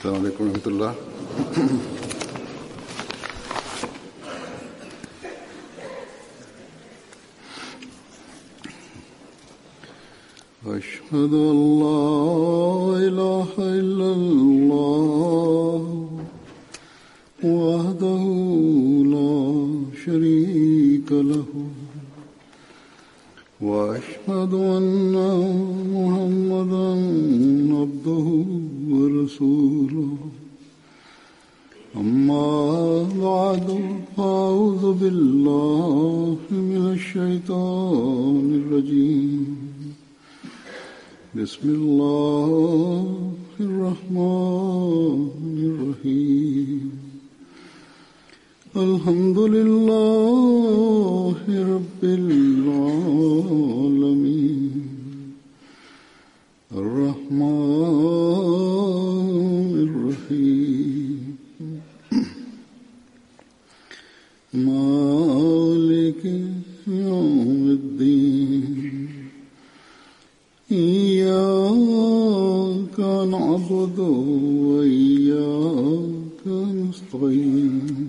السلام عليكم ورحمة الله. أشهد أن لا إله إلا الله وحده لا شريك له وأشهد أن محمدا عبده ورسوله أما بعد فأعوذ بالله من الشيطان الرجيم بسم الله الرحمن الرحيم الحمد لله رب العالمين الرحمن الرحيم مالك يوم الدين إياك نعبد وإياك نستعين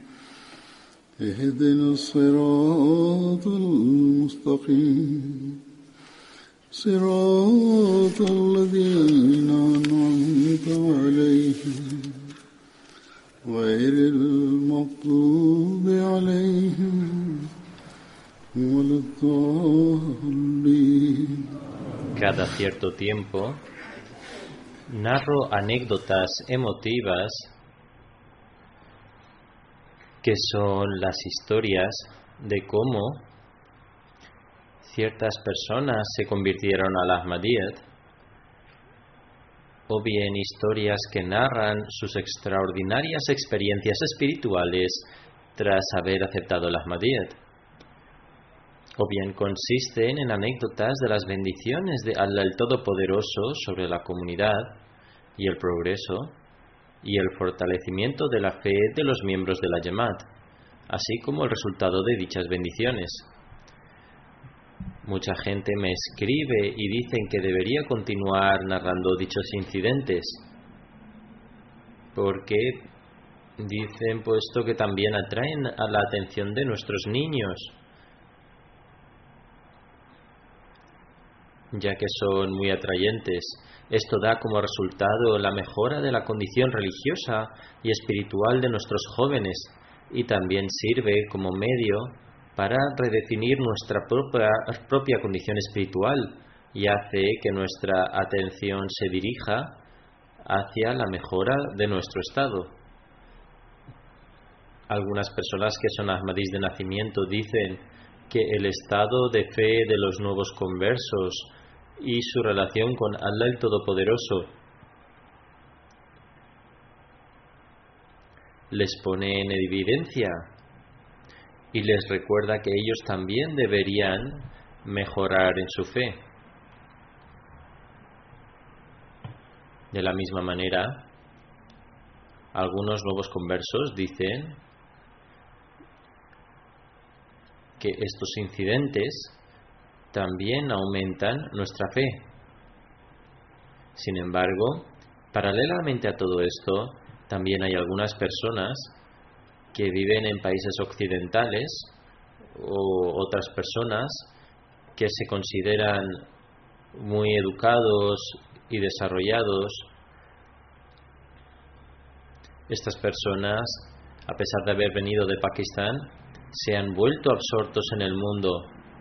اهدنا الصراط المستقيم صراط الذين أنعمت عليهم غير المغضوب عليهم ولا الضالين. Cada cierto tiempo narro anécdotas emotivas que son las historias de cómo ciertas personas se convirtieron al Ahmadiyyat, o bien historias que narran sus extraordinarias experiencias espirituales tras haber aceptado el Ahmadiyyat, o bien consisten en anécdotas de las bendiciones de Allah el Todopoderoso sobre la comunidad y el progreso y el fortalecimiento de la fe de los miembros de la Jamaat, así como el resultado de dichas bendiciones. Mucha gente me escribe y dicen que debería continuar narrando dichos incidentes, porque dicen puesto que también atraen a la atención de nuestros niños, ya que son muy atrayentes. Esto da como resultado la mejora de la condición religiosa y espiritual de nuestros jóvenes, y también sirve como medio para redefinir nuestra propia condición espiritual, y hace que nuestra atención se dirija hacia la mejora de nuestro estado. Algunas personas que son ahmadís de nacimiento dicen que el estado de fe de los nuevos conversos y su relación con Allah el Todopoderoso les pone en evidencia y les recuerda que ellos también deberían mejorar en su fe. De la misma manera, algunos nuevos conversos dicen que estos incidentes también aumentan nuestra fe. Sin embargo, paralelamente a todo esto, también hay algunas personas que viven en países occidentales o otras personas que se consideran muy educados y desarrollados. Estas personas, a pesar de haber venido de Pakistán, se han vuelto absortos en el mundo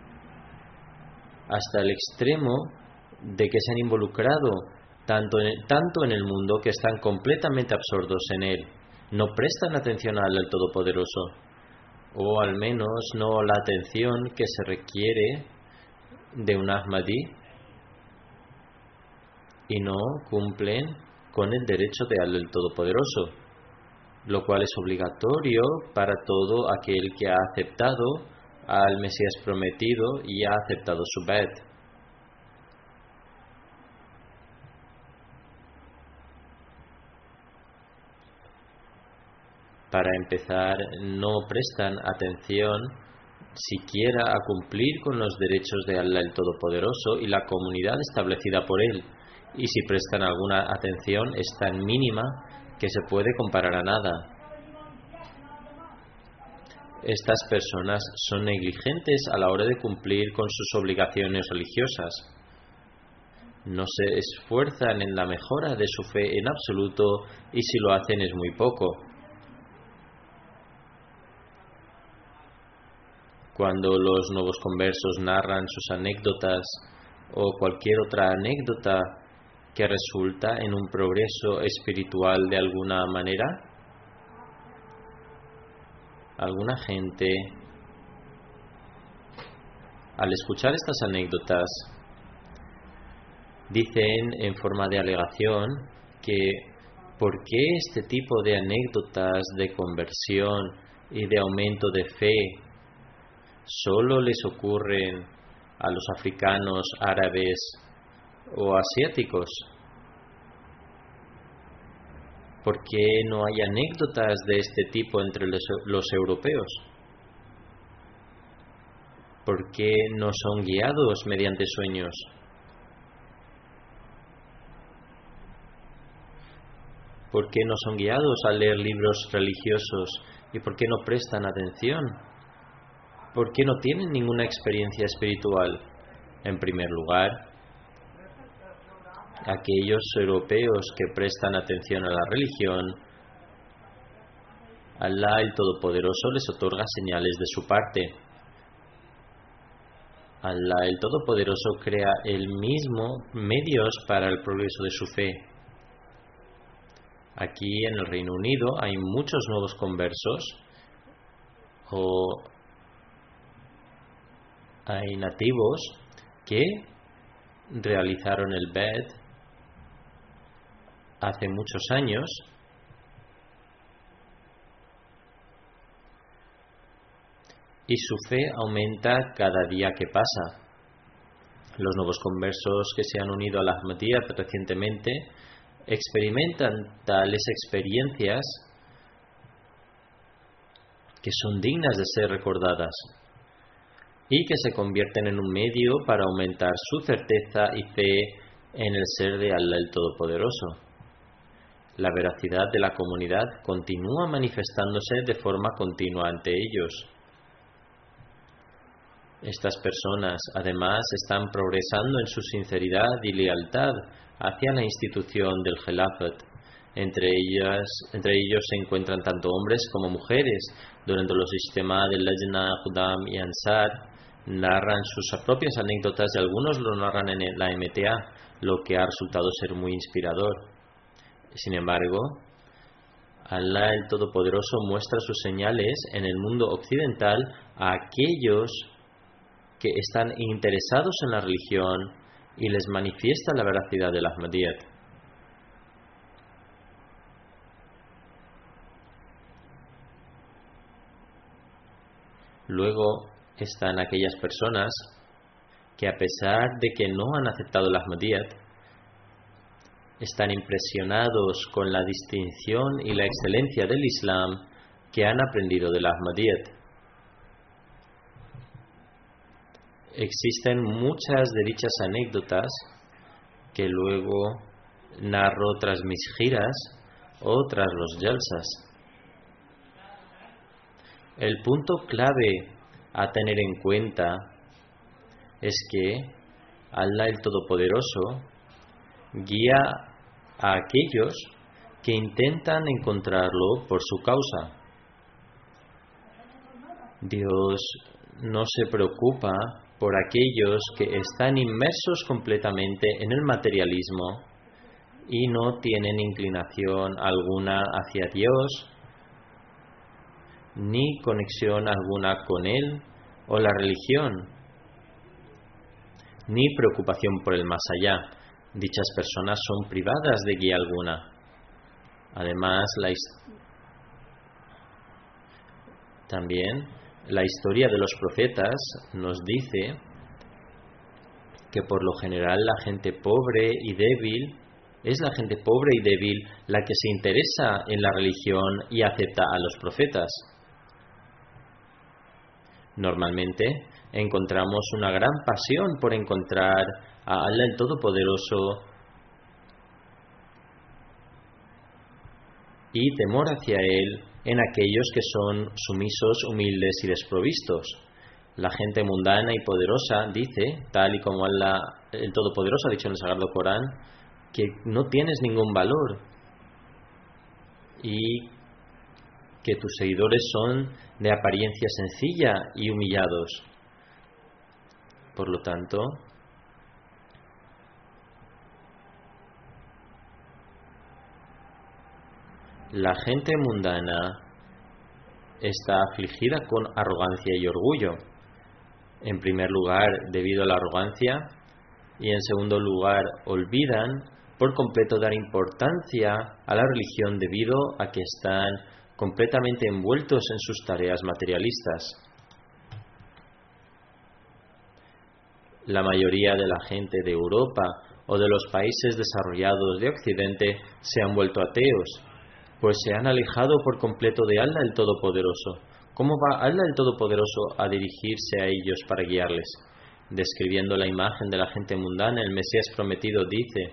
hasta el extremo de que se han involucrado tanto en el mundo que están completamente absortos en él. No prestan atención a Allah el Todopoderoso, o al menos no la atención que se requiere de un Ahmadí, y no cumplen con el derecho de Allah el Todopoderoso, lo cual es obligatorio para todo aquel que ha aceptado al Mesías prometido y ha aceptado su bait. Para empezar, no prestan atención siquiera a cumplir con los derechos de Allah el Todopoderoso y la comunidad establecida por Él, y si prestan alguna atención es tan mínima que se puede comparar a nada. Estas personas son negligentes a la hora de cumplir con sus obligaciones religiosas. No se esfuerzan en la mejora de su fe en absoluto y si lo hacen es muy poco. Cuando los nuevos conversos narran sus anécdotas o cualquier otra anécdota que resulta en un progreso espiritual de alguna manera, alguna gente, al escuchar estas anécdotas, dicen en forma de alegación que ¿por qué este tipo de anécdotas de conversión y de aumento de fe solo les ocurren a los africanos, árabes o asiáticos? ¿Por qué no hay anécdotas de este tipo entre los europeos? ¿Por qué no son guiados mediante sueños? ¿Por qué no son guiados al leer libros religiosos? ¿Y por qué no prestan atención? ¿Por qué no tienen ninguna experiencia espiritual? En primer lugar, aquellos europeos que prestan atención a la religión, Alá el Todopoderoso les otorga señales de su parte. Alá el Todopoderoso crea él mismo medios para el progreso de su fe. Aquí en el Reino Unido hay muchos nuevos conversos o hay nativos que realizaron el BED hace muchos años y su fe aumenta cada día que pasa. Los nuevos conversos que se han unido a la Ahmadiyyat recientemente experimentan tales experiencias que son dignas de ser recordadas y que se convierten en un medio para aumentar su certeza y fe en el ser de Allah el Todopoderoso. La veracidad de la comunidad continúa manifestándose de forma continua ante ellos. Estas personas, además, están progresando en su sinceridad y lealtad hacia la institución del Gelafat. Entre ellos se encuentran tanto hombres como mujeres. Durante los sistemas de Lajna, Khudam y Ansar, narran sus propias anécdotas y algunos lo narran en la MTA, lo que ha resultado ser muy inspirador. Sin embargo, Allah el Todopoderoso muestra sus señales en el mundo occidental a aquellos que están interesados en la religión y les manifiesta la veracidad del Ahmadiyyat. Luego están aquellas personas que, a pesar de que no han aceptado el Ahmadiyyat, están impresionados con la distinción y la excelencia del Islam que han aprendido del Ahmadiyyat. Existen muchas de dichas anécdotas que luego narro tras mis giras o tras los jalsas. El punto clave a tener en cuenta es que Allah el Todopoderoso guía a aquellos que intentan encontrarlo por su causa. Dios no se preocupa por aquellos que están inmersos completamente en el materialismo y no tienen inclinación alguna hacia Dios, ni conexión alguna con Él o la religión, ni preocupación por el más allá. Dichas personas son privadas de guía alguna. Además, también la historia de los profetas nos dice que por lo general la gente pobre y débil es la gente pobre y débil la que se interesa en la religión y acepta a los profetas. Normalmente encontramos una gran pasión por encontrar a Allah el Todopoderoso y temor hacia Él en aquellos que son sumisos, humildes y desprovistos. La gente mundana y poderosa dice, tal y como Allah, el Todopoderoso, ha dicho en el Sagrado Corán, que no tienes ningún valor y que tus seguidores son de apariencia sencilla y humillados. Por lo tanto, la gente mundana está afligida con arrogancia y orgullo. En primer lugar, debido a la arrogancia, y en segundo lugar, olvidan por completo dar importancia a la religión debido a que están completamente envueltos en sus tareas materialistas. La mayoría de la gente de Europa o de los países desarrollados de Occidente se han vuelto ateos, pues se han alejado por completo de Allah el Todopoderoso. ¿Cómo va Allah el Todopoderoso a dirigirse a ellos para guiarles? Describiendo la imagen de la gente mundana, el Mesías prometido dice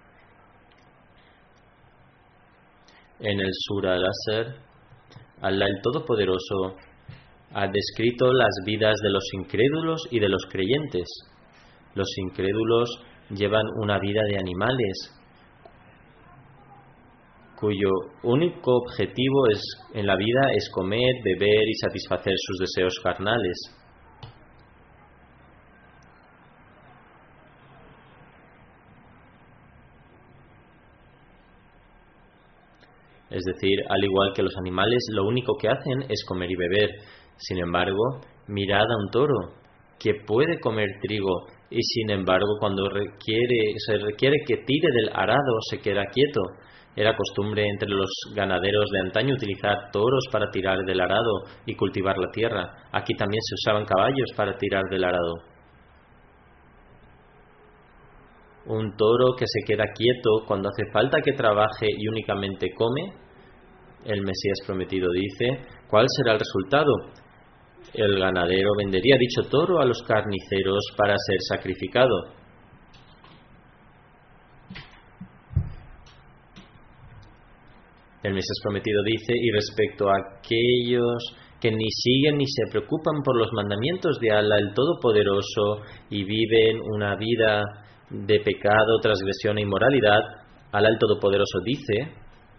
en el Sura Al-Asr, Allah el Todopoderoso ha descrito las vidas de los incrédulos y de los creyentes. Los incrédulos llevan una vida de animales, cuyo único objetivo en la vida es comer, beber y satisfacer sus deseos carnales. Es decir, al igual que los animales, lo único que hacen es comer y beber. Sin embargo, mirad a un toro que puede comer trigo y sin embargo cuando se requiere que tire del arado se queda quieto. Era costumbre entre los ganaderos de antaño utilizar toros para tirar del arado y cultivar la tierra. Aquí también se usaban caballos para tirar del arado. Un toro que se queda quieto cuando hace falta que trabaje y únicamente come, el Mesías prometido dice, ¿cuál será el resultado? El ganadero vendería dicho toro a los carniceros para ser sacrificado. El Mesías prometido dice, y respecto a aquellos que ni siguen ni se preocupan por los mandamientos de Allah el Todopoderoso y viven una vida de pecado, transgresión e inmoralidad, Allah el Todopoderoso dice,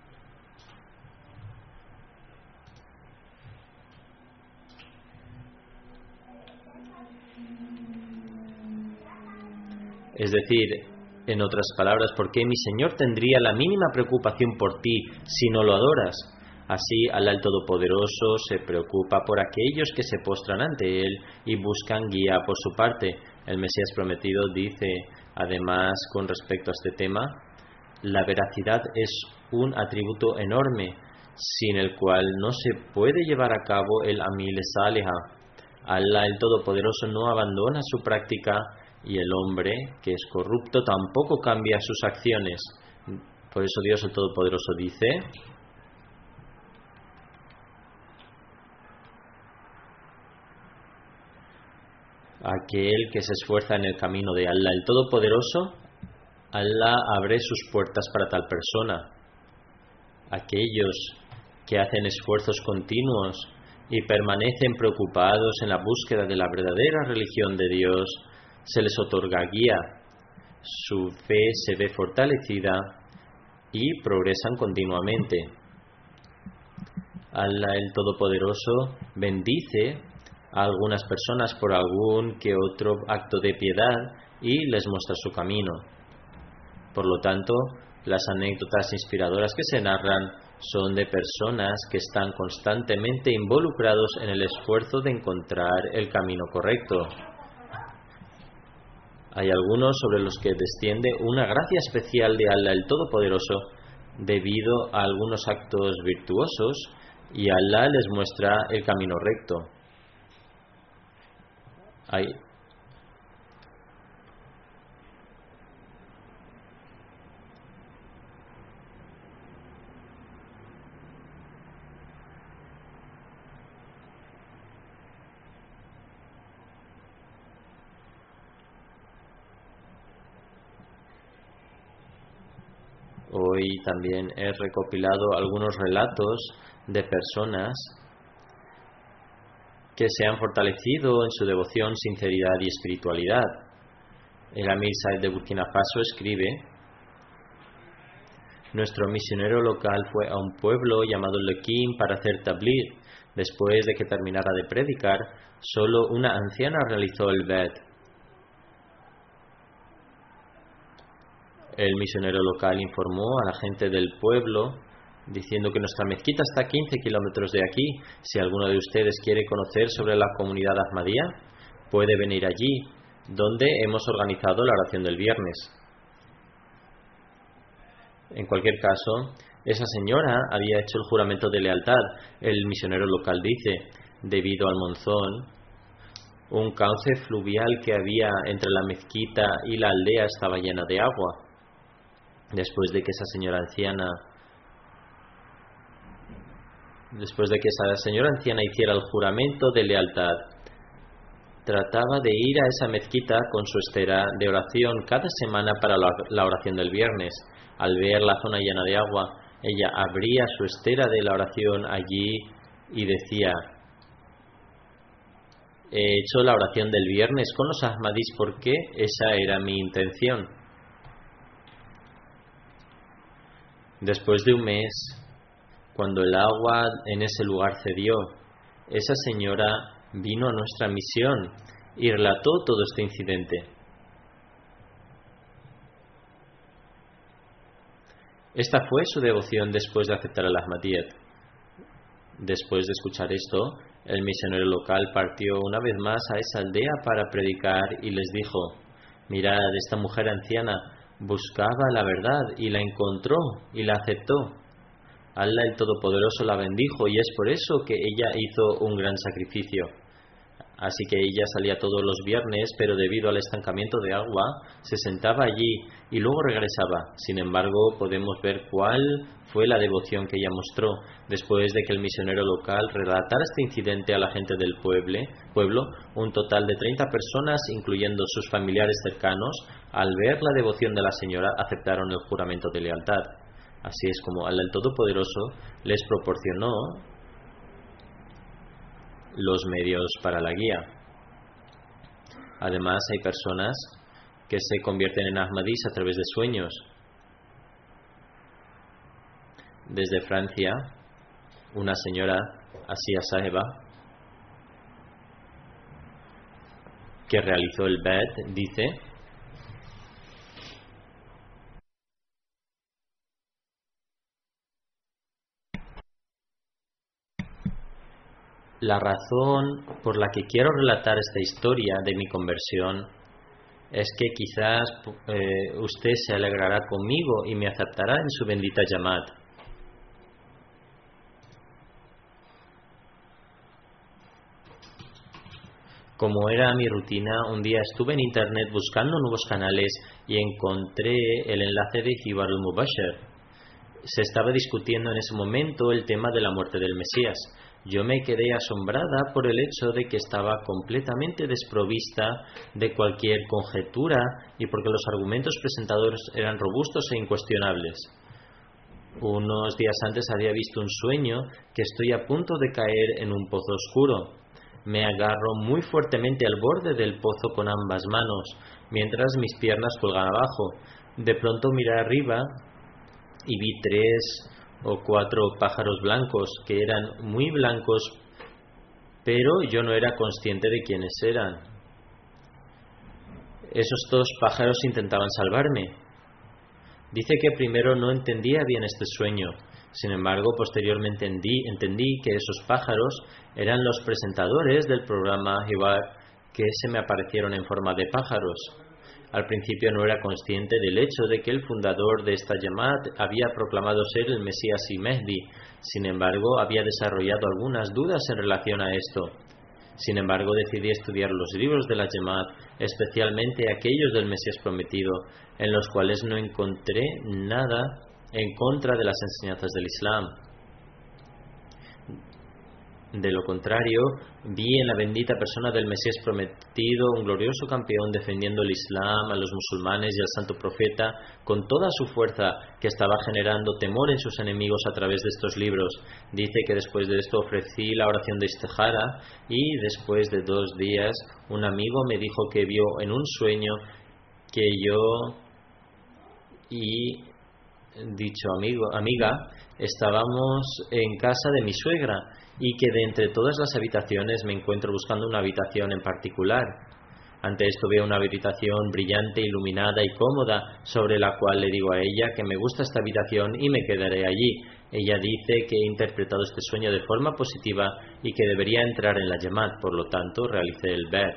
es decir, en otras palabras, ¿por qué mi Señor tendría la mínima preocupación por ti si no lo adoras? Así, Allah el Todopoderoso se preocupa por aquellos que se postran ante Él y buscan guía por su parte. El Mesías prometido dice, además, con respecto a este tema, la veracidad es un atributo enorme, sin el cual no se puede llevar a cabo el Amil Saliha. Allah el Todopoderoso no abandona su práctica y el hombre, que es corrupto, tampoco cambia sus acciones. Por eso Dios el Todopoderoso dice, aquel que se esfuerza en el camino de Allah el Todopoderoso, Allah abre sus puertas para tal persona. Aquellos que hacen esfuerzos continuos y permanecen preocupados en la búsqueda de la verdadera religión de Dios, se les otorga guía, su fe se ve fortalecida y progresan continuamente. Allah el Todopoderoso bendice a algunas personas por algún que otro acto de piedad y les muestra su camino. Por lo tanto, las anécdotas inspiradoras que se narran son de personas que están constantemente involucrados en el esfuerzo de encontrar el camino correcto. Hay algunos sobre los que desciende una gracia especial de Allah el Todopoderoso debido a algunos actos virtuosos y Allah les muestra el camino recto. Hoy también he recopilado algunos relatos de personas que se han fortalecido en su devoción, sinceridad y espiritualidad. El Amir Said de Burkina Faso escribe: nuestro misionero local fue a un pueblo llamado Lequim para hacer tabligh. Después de que terminara de predicar, solo una anciana realizó el bet. El misionero local informó a la gente del pueblo diciendo que nuestra mezquita está a 15 kilómetros de aquí. Si alguno de ustedes quiere conocer sobre la comunidad Ahmadía, puede venir allí, donde hemos organizado la oración del viernes. En cualquier caso, esa señora había hecho el juramento de lealtad. El misionero local dice: debido al monzón, un cauce fluvial que había entre la mezquita y la aldea estaba llena de agua. Después de que esa señora anciana hiciera el juramento de lealtad, trataba de ir a esa mezquita con su estera de oración cada semana para la oración del viernes. Al ver la zona llena de agua, ella abría su estera de la oración allí y decía: he hecho la oración del viernes con los Ahmadís porque esa era mi intención. Después de un mes, cuando el agua en ese lugar cedió, esa señora vino a nuestra misión y relató todo este incidente. Esta fue su devoción después de aceptar el Ahmadiyyat. Después de escuchar esto, el misionero local partió una vez más a esa aldea para predicar y les dijo: mirad, esta mujer anciana buscaba la verdad y la encontró y la aceptó. Allah el Todopoderoso la bendijo y es por eso que ella hizo un gran sacrificio. Así que ella salía todos los viernes, pero debido al estancamiento de agua, se sentaba allí y luego regresaba. Sin embargo, podemos ver cuál fue la devoción que ella mostró. Después de que el misionero local relatara este incidente a la gente del pueblo, un total de 30 personas, incluyendo sus familiares cercanos, al ver la devoción de la señora, aceptaron el juramento de lealtad. Así es como Allah el Todopoderoso les proporcionó los medios para la guía. Además, hay personas que se convierten en Ahmadís a través de sueños. Desde Francia, una señora, Asia Saheba, que realizó el Bet, dice: la razón por la que quiero relatar esta historia de mi conversión es que quizás usted se alegrará conmigo y me aceptará en su bendita Jamaat. Como era mi rutina, un día estuve en internet buscando nuevos canales y encontré el enlace de Hibar al-Mubashir. Se estaba discutiendo en ese momento el tema de la muerte del Mesías. Yo me quedé asombrada por el hecho de que estaba completamente desprovista de cualquier conjetura y porque los argumentos presentados eran robustos e incuestionables. Unos días antes había visto un sueño que estoy a punto de caer en un pozo oscuro. Me agarro muy fuertemente al borde del pozo con ambas manos, mientras mis piernas cuelgan abajo. De pronto miré arriba y vi 3 o 4 pájaros blancos que eran muy blancos, pero yo no era consciente de quiénes eran. Esos 2 pájaros intentaban salvarme. Dice que primero no entendía bien este sueño. Sin embargo, posteriormente entendí que esos pájaros eran los presentadores del programa Hibar que se me aparecieron en forma de pájaros. Al principio no era consciente del hecho de que el fundador de esta Jamaat había proclamado ser el Mesías y Mehdi. Sin embargo, había desarrollado algunas dudas en relación a esto. Sin embargo, decidí estudiar los libros de la Jamaat, especialmente aquellos del Mesías prometido, en los cuales no encontré nada en contra de las enseñanzas del Islam. De lo contrario, vi en la bendita persona del Mesías prometido un glorioso campeón defendiendo el Islam, a los musulmanes y al santo profeta con toda su fuerza, que estaba generando temor en sus enemigos a través de estos libros. Dice que después de esto ofrecí la oración de Istihara y después de 2 días un amigo me dijo que vio en un sueño que yo y dicho amiga estábamos en casa de mi suegra y que de entre todas las habitaciones me encuentro buscando una habitación en particular. Ante esto veo una habitación brillante, iluminada y cómoda, sobre la cual le digo a ella que me gusta esta habitación y me quedaré allí. Ella dice que he interpretado este sueño de forma positiva y que debería entrar en la Jamaat, por lo tanto realicé el bet.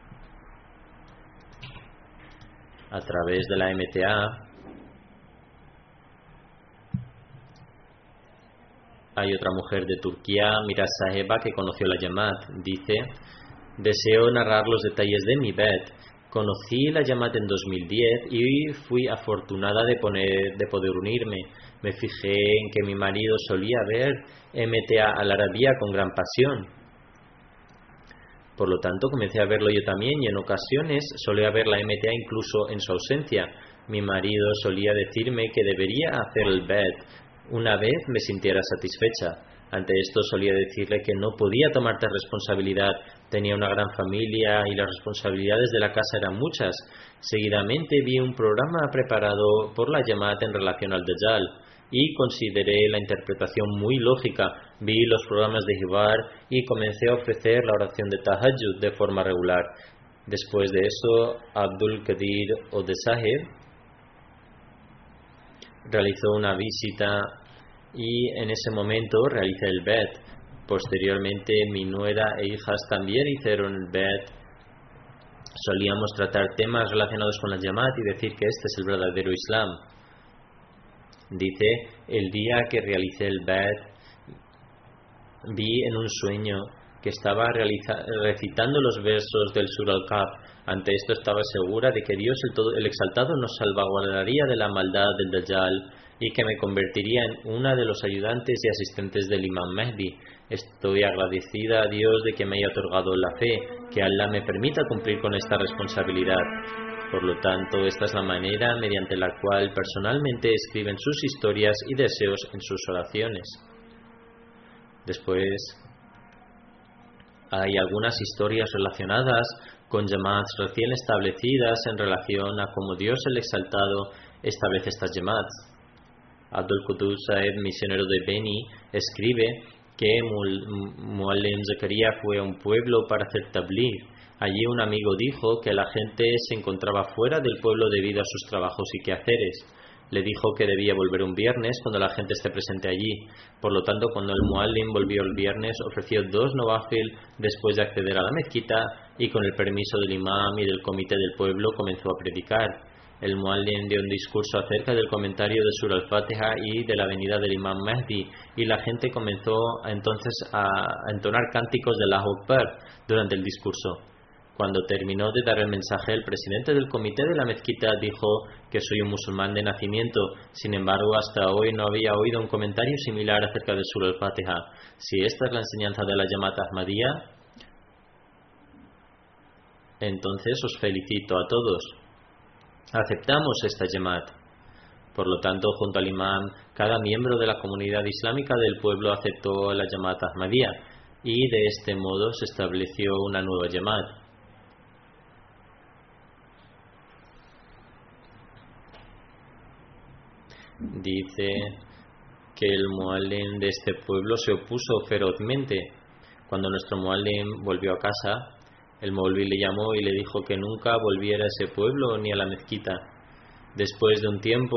A través de la MTA hay otra mujer de Turquía, Mira Saheba, que conoció la Jamaat. Dice: deseo narrar los detalles de mi bet. Conocí la Jamaat en 2010 y fui afortunada de poder unirme. Me fijé en que mi marido solía ver MTA Al Arabiya con gran pasión. Por lo tanto, comencé a verlo yo también y en ocasiones solía ver la MTA incluso en su ausencia. Mi marido solía decirme que debería hacer el bet una vez me sintiera satisfecha. Ante esto solía decirle que no podía tomar tal responsabilidad, tenía una gran familia y las responsabilidades de la casa eran muchas. Seguidamente vi un programa preparado por la Jamaat en relación al Dajjal y consideré la interpretación muy lógica. Vi los programas de Hibar y comencé a ofrecer la oración de Tahajjud de forma regular. Después de eso, Abdul Qadir Odesaheb realizó una visita y en ese momento realicé el bet. Posteriormente mi nuera e hijas también hicieron el bet. Solíamos tratar temas relacionados con la Jamaat y decir que este es el verdadero Islam. Dice: el día que realicé el bet vi en un sueño que estaba recitando los versos del Sur al-Kahf. Ante esto estaba segura de que Dios el Exaltado nos salvaguardaría de la maldad del Dajjal y que me convertiría en una de los ayudantes y asistentes del Imam Mahdi. Estoy agradecida a Dios de que me haya otorgado la fe, que Allah me permita cumplir con esta responsabilidad. Por lo tanto, esta es la manera mediante la cual personalmente escriben sus historias y deseos en sus oraciones. Después hay algunas historias relacionadas con Jamaats recién establecidas en relación a cómo Dios el Exaltado establece estas Jamaats. Abdul Qudus Saeb, misionero de Beni, escribe que Muallim Zakaria fue a un pueblo para hacer tabligh. Allí un amigo dijo que la gente se encontraba fuera del pueblo debido a sus trabajos y quehaceres. Le dijo que debía volver un viernes cuando la gente esté presente allí. Por lo tanto, cuando el Muallim volvió el viernes, ofreció 2 nawafil después de acceder a la mezquita y con el permiso del imam y del comité del pueblo comenzó a predicar. El Muallim dio un discurso acerca del comentario de Surah al-Fatiha y de la venida del Imam Mahdi y la gente comenzó entonces a entonar cánticos de Allahu Akbar durante el discurso. Cuando terminó de dar el mensaje, el presidente del comité de la mezquita dijo que soy un musulmán de nacimiento. Sin embargo, hasta hoy no había oído un comentario similar acerca de Surah al-Fatiha. Si esta es la enseñanza de la Jamaat Ahmadiyya, entonces os felicito a todos. Aceptamos esta Jamaat. Por lo tanto, junto al imam, cada miembro de la comunidad islámica del pueblo aceptó la Jamaat Ahmadiyya y de este modo se estableció una nueva Jamaat. Dice que el muallim de este pueblo se opuso ferozmente. Cuando nuestro muallim volvió a casa, el Maulvi le llamó y le dijo que nunca volviera a ese pueblo ni a la mezquita. Después de un tiempo,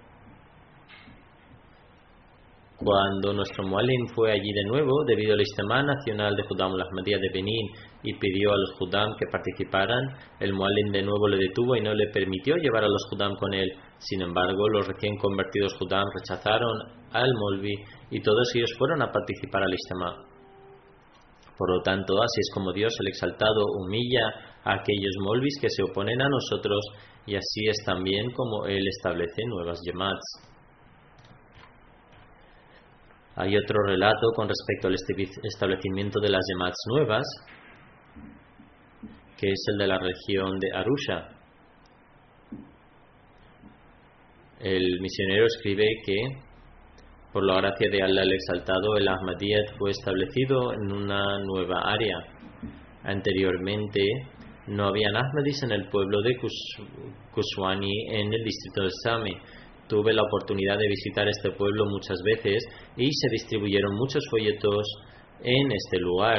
cuando nuestro muallim fue allí de nuevo, debido al Ijtimá Nacional de Judam al-Ahmadiyya de Benín y pidió a los Judam que participaran, el muallim de nuevo le detuvo y no le permitió llevar a los Judam con él. Sin embargo, los recién convertidos Judam rechazaron al Maulvi y todos ellos fueron a participar al Ijtimá. Por lo tanto, así es como Dios el Exaltado humilla a aquellos Maulvis que se oponen a nosotros y así es también como Él establece nuevas Jamaats. Hay otro relato con respecto al establecimiento de las Jamaats nuevas, que es el de la región de Arusha. El misionero escribe que, por la gracia de Allah el Exaltado, el Ahmadiyyat fue establecido en una nueva área. Anteriormente no habían Ahmadis en el pueblo de Kuswani, en el distrito de Same. Tuve la oportunidad de visitar este pueblo muchas veces y se distribuyeron muchos folletos en este lugar.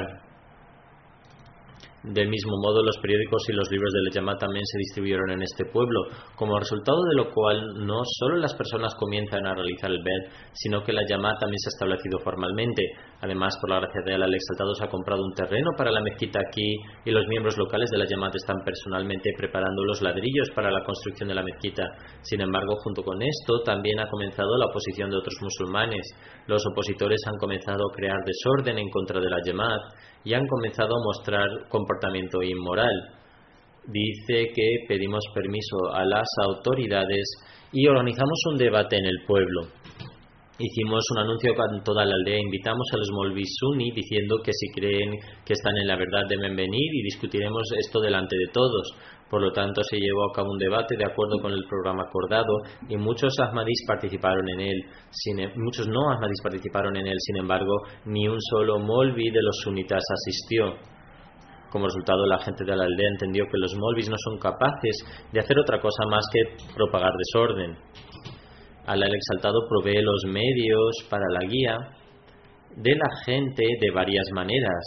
Del mismo modo, los periódicos y los libros de la Jamaat también se distribuyeron en este pueblo, como resultado de lo cual no solo las personas comienzan a realizar el Bed, sino que la Jamaat también se ha establecido formalmente. Además, por la gracia de Allah el Exaltado, se ha comprado un terreno para la mezquita aquí y los miembros locales de la Jamaat están personalmente preparando los ladrillos para la construcción de la mezquita. Sin embargo, junto con esto, también ha comenzado la oposición de otros musulmanes. Los opositores han comenzado a crear desorden en contra de la Jamaat y han comenzado a mostrar comportamiento inmoral. Dice que pedimos permiso a las autoridades y organizamos un debate en el pueblo. Hicimos un anuncio con toda la aldea, invitamos a los Molvis Sunni diciendo que si creen que están en la verdad deben venir y discutiremos esto delante de todos. Por lo tanto, se llevó a cabo un debate de acuerdo con el programa acordado y muchos Ahmadis participaron en él. Muchos no Ahmadis participaron en él, sin embargo, ni un solo Molvi de los sunitas asistió. Como resultado, la gente de la aldea entendió que los Molvis no son capaces de hacer otra cosa más que propagar desorden. Allah el Exaltado provee los medios para la guía de la gente de varias maneras.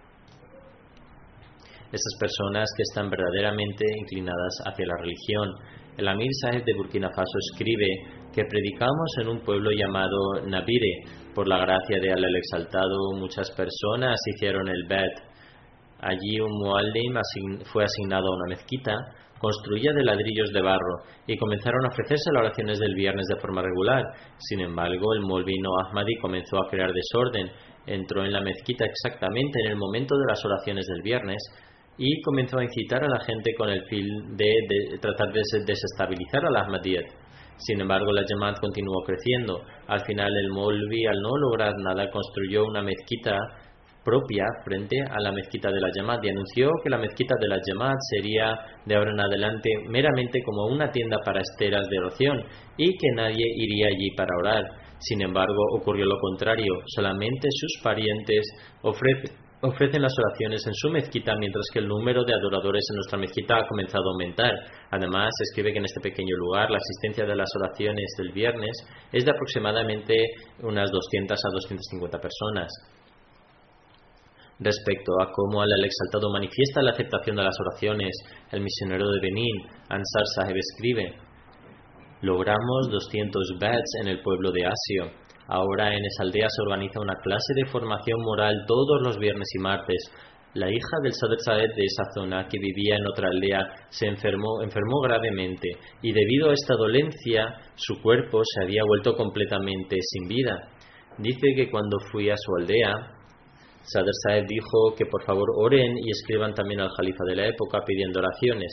Estas personas que están verdaderamente inclinadas hacia la religión. El Amir Saheb de Burkina Faso escribe que predicamos en un pueblo llamado Nabire. Por la gracia de Allah el Exaltado, muchas personas hicieron el Bet. Allí un muallim fue asignado a una mezquita construida de ladrillos de barro y comenzaron a ofrecerse las oraciones del viernes de forma regular. Sin embargo, el Molvi no Ahmadi comenzó a crear desorden. Entró en la mezquita exactamente en el momento de las oraciones del viernes y comenzó a incitar a la gente con el fin de tratar de desestabilizar a la Ahmadiyyat. Sin embargo, la Jamaat continuó creciendo. Al final, el Molvi, al no lograr nada, construyó una mezquita propia frente a la mezquita de la Jamaat y anunció que la mezquita de la Jamaat sería de ahora en adelante meramente como una tienda para esteras de oración y que nadie iría allí para orar. Sin embargo, ocurrió lo contrario. Solamente sus parientes ofrecen las oraciones en su mezquita, mientras que el número de adoradores en nuestra mezquita ha comenzado a aumentar. Además, escribe que en este pequeño lugar la asistencia de las oraciones del viernes es de aproximadamente unas 200 a 250 personas. Respecto a cómo Allah el Exaltado manifiesta la aceptación de las oraciones, el misionero de Benín, Ansar Saheb, escribe: logramos 200 bats en el pueblo de Asio. Ahora en esa aldea se organiza una clase de formación moral todos los viernes y martes. La hija del Sadr Saheb de esa zona, que vivía en otra aldea, se enfermó gravemente y debido a esta dolencia su cuerpo se había vuelto completamente sin vida. Dice que cuando fui a su aldea, Sadr Saheb dijo que por favor oren y escriban también al Jalifa de la época pidiendo oraciones.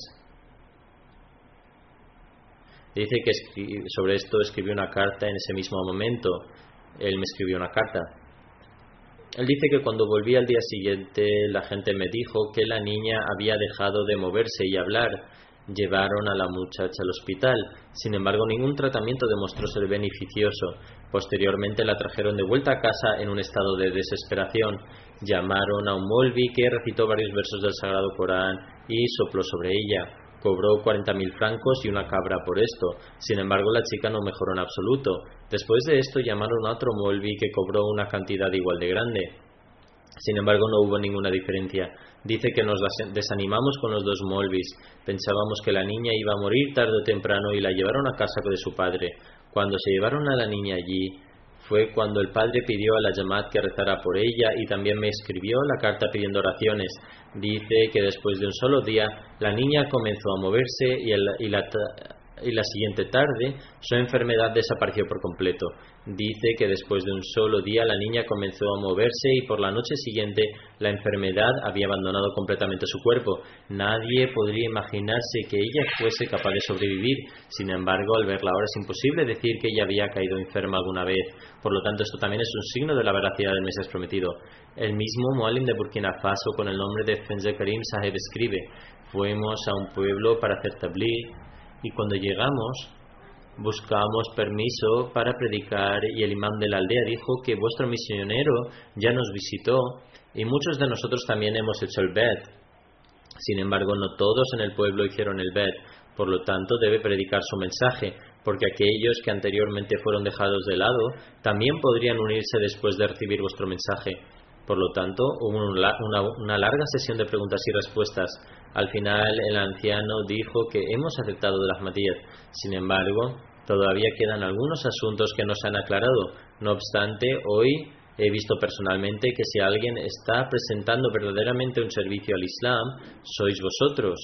Dice que sobre esto escribió una carta en ese mismo momento. Él me escribió una carta. Él dice que cuando volví al día siguiente la gente me dijo que la niña había dejado de moverse y hablar. Llevaron a la muchacha al hospital. Sin embargo, ningún tratamiento demostró ser beneficioso. Posteriormente la trajeron de vuelta a casa en un estado de desesperación. Llamaron a un molvi que recitó varios versos del Sagrado Corán y sopló sobre ella. Cobró 40.000 francos y una cabra por esto. Sin embargo, la chica no mejoró en absoluto. Después de esto llamaron a otro molvi que cobró una cantidad igual de grande. Sin embargo, no hubo ninguna diferencia. Dice que nos desanimamos con los dos molvis. Pensábamos que la niña iba a morir tarde o temprano y la llevaron a casa de su padre. Cuando se llevaron a la niña allí, fue cuando el padre pidió a la Jamaat que rezara por ella y también me escribió la carta pidiendo oraciones. Dice que después de un solo día, la niña comenzó a moverse y y la siguiente tarde su enfermedad desapareció por completo. Dice que después de un solo día la niña comenzó a moverse y por la noche siguiente la enfermedad había abandonado completamente su cuerpo. Nadie podría imaginarse que ella fuese capaz de sobrevivir. Sin embargo, al verla ahora es imposible decir que ella había caído enferma alguna vez. Por lo tanto, esto también es un signo de la veracidad del Mesías prometido. El mismo Muallim de Burkina Faso, con el nombre de Fenze Karim Saheb, escribe: fuimos a un pueblo para hacer tabligh y cuando llegamos buscamos permiso para predicar y el imán de la aldea dijo que vuestro misionero ya nos visitó y muchos de nosotros también hemos hecho el bet. Sin embargo, no todos en el pueblo hicieron el bet, por lo tanto debe predicar su mensaje, porque aquellos que anteriormente fueron dejados de lado también podrían unirse después de recibir vuestro mensaje. Por lo tanto, hubo una larga sesión de preguntas y respuestas. Al final, el anciano dijo que hemos aceptado el Ahmadiyyat. Sin embargo, todavía quedan algunos asuntos que no se han aclarado. No obstante, hoy he visto personalmente que si alguien está presentando verdaderamente un servicio al Islam, sois vosotros.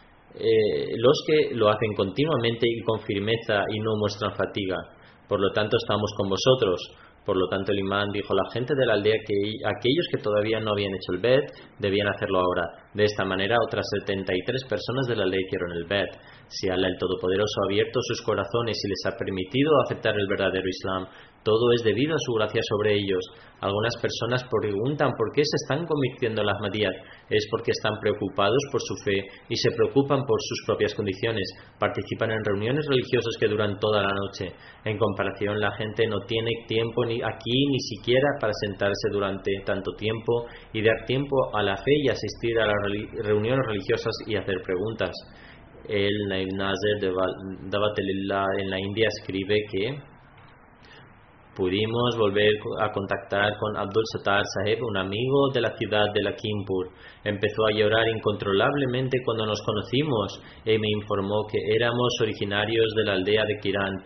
Los que lo hacen continuamente y con firmeza y no muestran fatiga. Por lo tanto, estamos con vosotros. Por lo tanto, el imán dijo a la gente de la aldea que aquellos que todavía no habían hecho el bet debían hacerlo ahora. De esta manera, otras 73 personas de la aldea hicieron el bet. Si Allah el Todopoderoso ha abierto sus corazones y les ha permitido aceptar el verdadero Islam, todo es debido a su gracia sobre ellos. Algunas personas preguntan por qué se están convirtiendo en la Ahmadiyyat. Es porque están preocupados por su fe y se preocupan por sus propias condiciones. Participan en reuniones religiosas que duran toda la noche. En comparación, la gente no tiene tiempo ni aquí ni siquiera para sentarse durante tanto tiempo y dar tiempo a la fe y asistir a las reuniones religiosas y hacer preguntas. El Naib Nazir de Dawat-e-Lillah en la India escribe que pudimos volver a contactar con Abdul Sattar Saheb, un amigo de la ciudad de Lakhimpur. Empezó a llorar incontrolablemente cuando nos conocimos y me informó que éramos originarios de la aldea de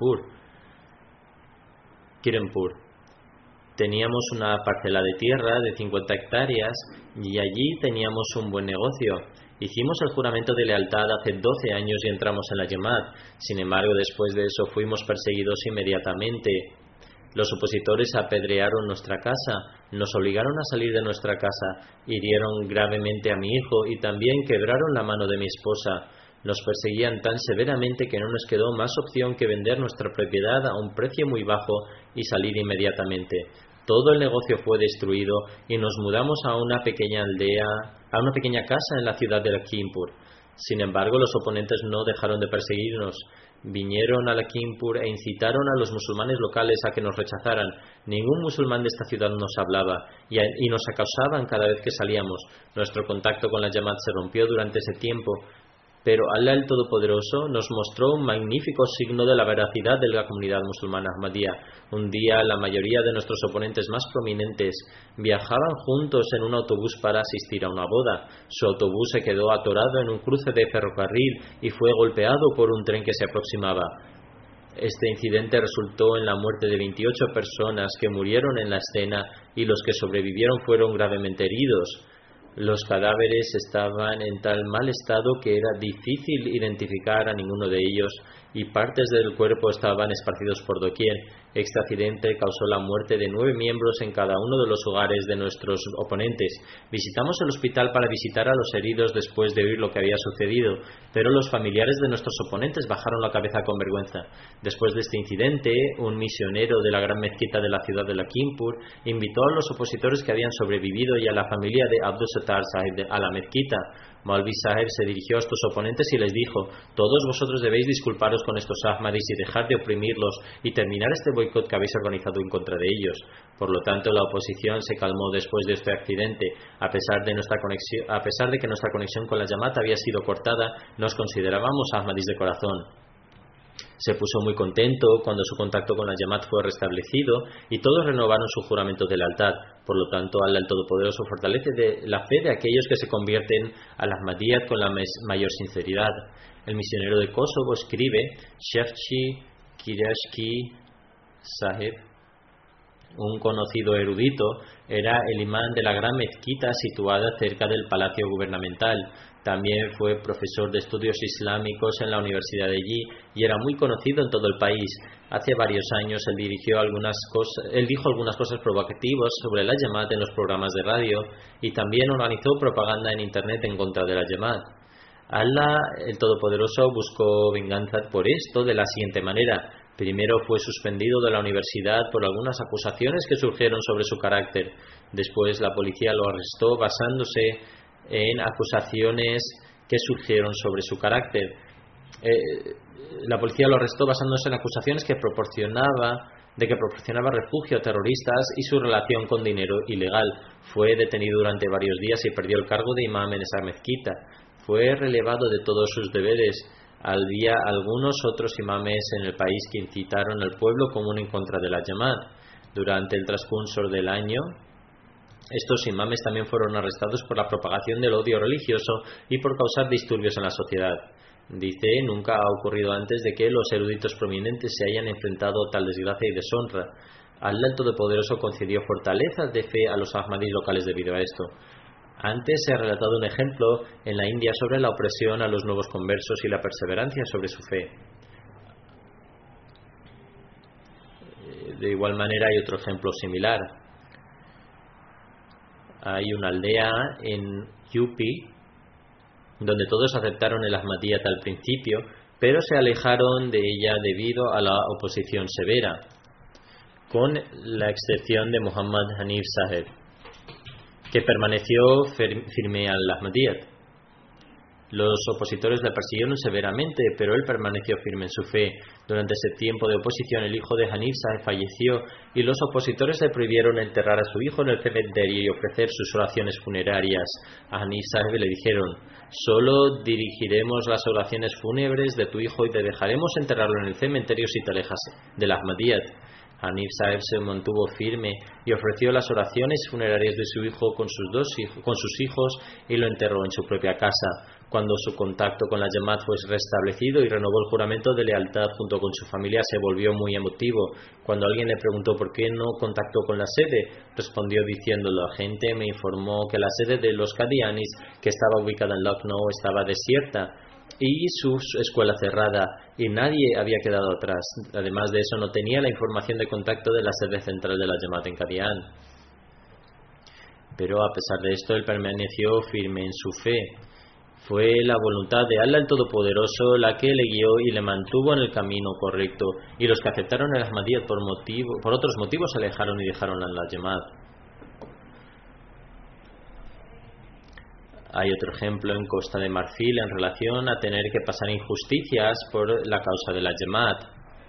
Kiranpur. Teníamos una parcela de tierra de 50 hectáreas y allí teníamos un buen negocio. Hicimos el juramento de lealtad hace 12 años y entramos en la Jamaat. Sin embargo, después de eso fuimos perseguidos inmediatamente. Los opositores apedrearon nuestra casa, nos obligaron a salir de nuestra casa, hirieron gravemente a mi hijo y también quebraron la mano de mi esposa. Nos perseguían tan severamente que no nos quedó más opción que vender nuestra propiedad a un precio muy bajo y salir inmediatamente. Todo el negocio fue destruido y nos mudamos a una pequeña casa en la ciudad de Lakhimpur. Sin embargo, los oponentes no dejaron de perseguirnos. Vinieron a Lakhimpur e incitaron a los musulmanes locales a que nos rechazaran. Ningún musulmán de esta ciudad nos hablaba y nos acosaban cada vez que salíamos. Nuestro contacto con la Jamaat se rompió durante ese tiempo. Pero Allah el Todopoderoso nos mostró un magnífico signo de la veracidad de la comunidad musulmana Ahmadiyya. Un día la mayoría de nuestros oponentes más prominentes viajaban juntos en un autobús para asistir a una boda. Su autobús se quedó atorado en un cruce de ferrocarril y fue golpeado por un tren que se aproximaba. Este incidente resultó en la muerte de 28 personas que murieron en la escena y los que sobrevivieron fueron gravemente heridos. Los cadáveres estaban en tal mal estado que era difícil identificar a ninguno de ellos y partes del cuerpo estaban esparcidos por doquier. Este accidente causó la muerte de 9 miembros en cada uno de los hogares de nuestros oponentes. Visitamos el hospital para visitar a los heridos después de oír lo que había sucedido, pero los familiares de nuestros oponentes bajaron la cabeza con vergüenza. Después de este incidente, un misionero de la gran mezquita de la ciudad de Lakhimpur invitó a los opositores que habían sobrevivido y a la familia de Abdul Sattar Sahib a la mezquita. Maulvi Sahib se dirigió a estos oponentes y les dijo: todos vosotros debéis disculparos con estos Ahmadis y dejar de oprimirlos y terminar este boicot que habéis organizado en contra de ellos. Por lo tanto, la oposición se calmó después de este accidente. A pesar de que nuestra conexión con la Jamaat había sido cortada, nos considerábamos Ahmadis de corazón. Se puso muy contento cuando su contacto con la Jamaat fue restablecido y todos renovaron su juramento de lealtad. Por lo tanto, Allah el Todopoderoso fortalece la fe de aquellos que se convierten al Ahmadiyyat con la mayor sinceridad. El misionero de Kosovo escribe: Shefchi Kirashki Sahib un conocido erudito, era el imán de la gran mezquita situada cerca del Palacio Gubernamental. También fue profesor de estudios islámicos en la Universidad de allí y era muy conocido en todo el país. Hace varios años él dijo algunas cosas provocativas sobre la Jamaat en los programas de radio y también organizó propaganda en Internet en contra de la Jamaat. Allah, el Todopoderoso, buscó venganza por esto de la siguiente manera. Primero fue suspendido de la universidad por algunas acusaciones que surgieron sobre su carácter. Después la policía lo arrestó basándose en acusaciones que surgieron sobre su carácter. La policía lo arrestó basándose en acusaciones que proporcionaba refugio a terroristas y su relación con dinero ilegal. Fue detenido durante varios días y perdió el cargo de imam en esa mezquita. Fue relevado de todos sus deberes. Había algunos otros imames en el país que incitaron al pueblo común en contra de la Jamaat. Durante el transcurso del año, estos imames también fueron arrestados por la propagación del odio religioso y por causar disturbios en la sociedad. Dice, nunca ha ocurrido antes de que los eruditos prominentes se hayan enfrentado a tal desgracia y deshonra. Allah el Todopoderoso concedió fortaleza de fe a los ahmadis locales debido a esto. Antes se ha relatado un ejemplo en la India sobre la opresión a los nuevos conversos y la perseverancia sobre su fe. De igual manera hay otro ejemplo similar. Hay una aldea en UP donde todos aceptaron el Ahmadiyyat al principio, pero se alejaron de ella debido a la oposición severa, con la excepción de Muhammad Hanif Saheb, que permaneció firme al Ahmadiyyat. Los opositores le persiguieron severamente, pero él permaneció firme en su fe. Durante ese tiempo de oposición, el hijo de Hanif Saheb falleció y los opositores le prohibieron enterrar a su hijo en el cementerio y ofrecer sus oraciones funerarias. A Hanif Saheb le dijeron: solo dirigiremos las oraciones fúnebres de tu hijo y te dejaremos enterrarlo en el cementerio si te alejas del Ahmadiyyat. Hanif Saheb se mantuvo firme y ofreció las oraciones funerarias de su hijo con sus hijos y lo enterró en su propia casa. Cuando su contacto con la Jamaat fue restablecido y renovó el juramento de lealtad junto con su familia, se volvió muy emotivo. Cuando alguien le preguntó por qué no contactó con la sede, respondió diciendo: la gente me informó que la sede de los Qadianis, que estaba ubicada en Lucknow, estaba desierta y su escuela cerrada, y nadie había quedado atrás. Además de eso, no tenía la información de contacto de la sede central de la Jamaat en Qadian. Pero a pesar de esto, él permaneció firme en su fe. Fue la voluntad de Allah el Todopoderoso la que le guió y le mantuvo en el camino correcto, y los que aceptaron el Ahmadiyyat por otros motivos se alejaron y dejaron a la Jamaat. Hay otro ejemplo en Costa de Marfil en relación a tener que pasar injusticias por la causa de la Jamaat.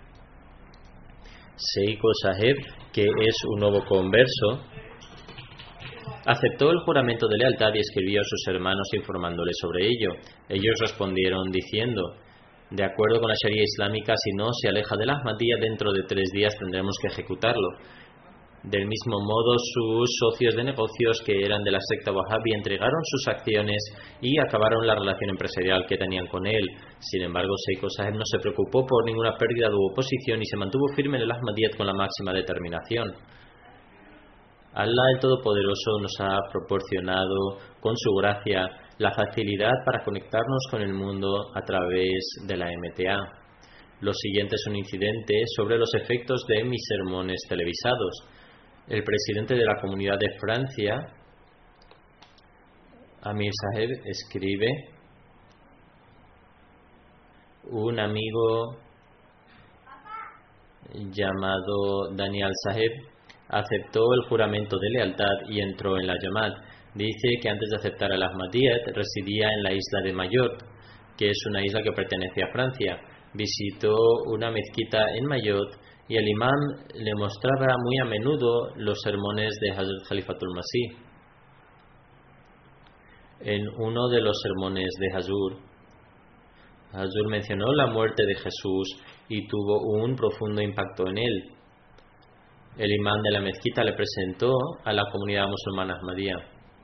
Seiko Saheb, que es un nuevo converso, aceptó el juramento de lealtad y escribió a sus hermanos informándoles sobre ello. Ellos respondieron diciendo: de acuerdo con la Sharia islámica, si no se aleja del Ahmadiyya dentro de 3 días tendremos que ejecutarlo. Del mismo modo, sus socios de negocios, que eran de la secta Wahhabi, entregaron sus acciones y acabaron la relación empresarial que tenían con él. Sin embargo, Seiko Saheb no se preocupó por ninguna pérdida u oposición y se mantuvo firme en el Ahmadiyyat con la máxima determinación. Allah el Todopoderoso nos ha proporcionado con su gracia la facilidad para conectarnos con el mundo a través de la MTA. Lo siguiente es un incidente sobre los efectos de mis sermones televisados. El presidente de la Comunidad de Francia, Amir Saheb, escribe: un amigo llamado Daniel Saheb aceptó el juramento de lealtad y entró en la Jamaat. Dice que antes de aceptar el Ahmadiyyat residía en la isla de Mayotte, que es una isla que pertenece a Francia. Visitó una mezquita en Mayotte y el imán le mostraba muy a menudo los sermones de Hazrat Khalifatul Masih. En uno de los sermones de Hazur mencionó la muerte de Jesús y tuvo un profundo impacto en él. El imán de la mezquita le presentó a la comunidad musulmana Ahmadiyya.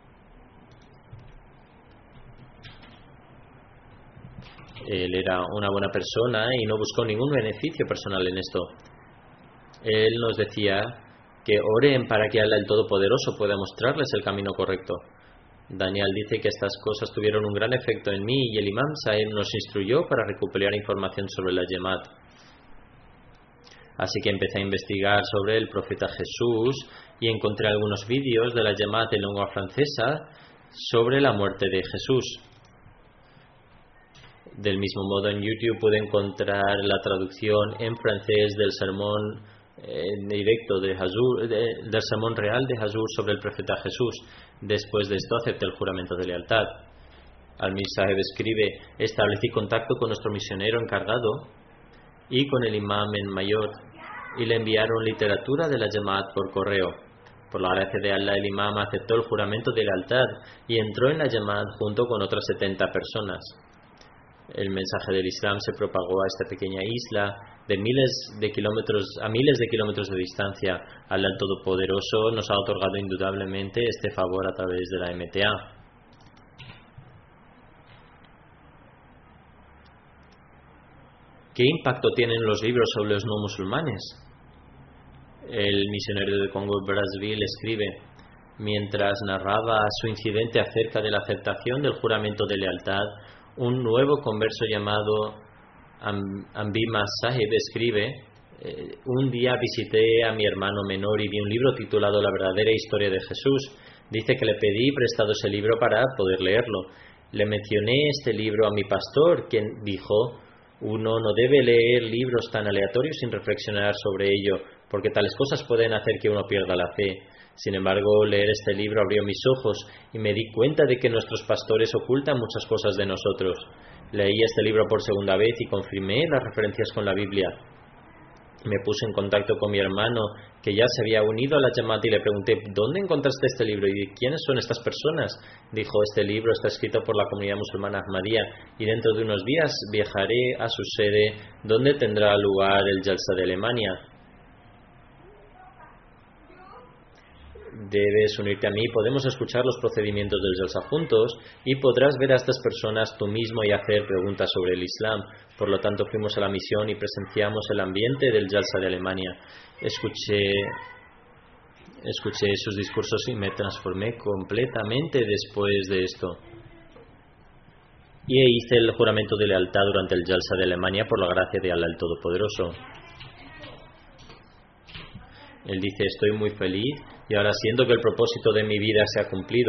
Él era una buena persona y no buscó ningún beneficio personal en esto. Él nos decía que oren para que Allah el Todopoderoso pueda mostrarles el camino correcto. Daniel dice que estas cosas tuvieron un gran efecto en mí y el Imam Sahib nos instruyó para recopilar información sobre la Jamaat. Así que empecé a investigar sobre el profeta Jesús y encontré algunos vídeos de la Jamaat en lengua francesa sobre la muerte de Jesús. Del mismo modo, en YouTube pude encontrar la traducción en francés del sermón directo de Hazur, del sermón real de Hazur sobre el profeta Jesús. Después de esto acepté el juramento de lealtad. Al-Mir Sahib escribe: establecí contacto con nuestro misionero encargado y con el imam en mayor y le enviaron literatura de la Jamaat por correo. Por la gracia de Allah, el imam aceptó el juramento de lealtad y entró en la Jamaat junto con otras 70 personas. El mensaje del Islam se propagó a esta pequeña isla de miles de kilómetros de distancia. Allah el Todopoderoso nos ha otorgado indudablemente este favor a través de la MTA. ¿Qué impacto tienen los libros sobre los no musulmanes? El misionero de Congo, Brazzaville, escribe: mientras narraba su incidente acerca de la aceptación del juramento de lealtad, un nuevo converso llamado Ambima Sahib escribe: un día visité a mi hermano menor y vi un libro titulado La verdadera historia de Jesús. Dice que le pedí prestado ese libro para poder leerlo. Le mencioné este libro a mi pastor, quien dijo: uno no debe leer libros tan aleatorios sin reflexionar sobre ello, porque tales cosas pueden hacer que uno pierda la fe. Sin embargo, leer este libro abrió mis ojos y me di cuenta de que nuestros pastores ocultan muchas cosas de nosotros. Leí este libro por segunda vez y confirmé las referencias con la Biblia. Me puse en contacto con mi hermano, que ya se había unido a la Jamaat, y le pregunté: ¿dónde encontraste este libro y quiénes son estas personas? Dijo: este libro está escrito por la comunidad musulmana Ahmadía y dentro de unos días viajaré a su sede, donde tendrá lugar el Jalsa de Alemania. Debes unirte a mí, podemos escuchar los procedimientos del Jalsa juntos y podrás ver a estas personas tú mismo y hacer preguntas sobre el Islam. Por lo tanto, fuimos a la misión y presenciamos el ambiente del Jalsa de Alemania. Escuché sus discursos y me transformé completamente después de esto. Y hice el juramento de lealtad durante el Jalsa de Alemania por la gracia de Allah el Todopoderoso. Él dice: estoy muy feliz y ahora siento que el propósito de mi vida se ha cumplido.